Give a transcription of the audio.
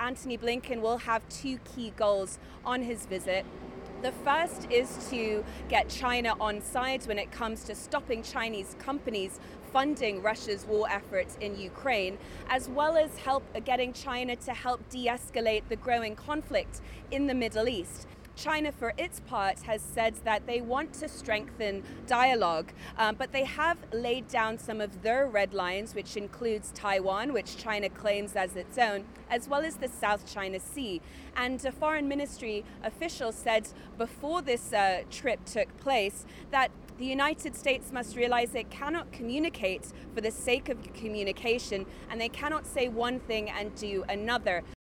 Antony Blinken will have two key goals on his visit. The first is to get China on side when it comes to stopping Chinese companies funding Russia's war efforts in Ukraine, as well as getting China to help de-escalate the growing conflict in the Middle East. China, for its part, has said that they want to strengthen dialogue, but they have laid down some of their red lines, which includes Taiwan, which China claims as its own, as well as the South China Sea. And a foreign ministry official said before this trip took place that the United States must realize it cannot communicate for the sake of communication, and they cannot say one thing and do another.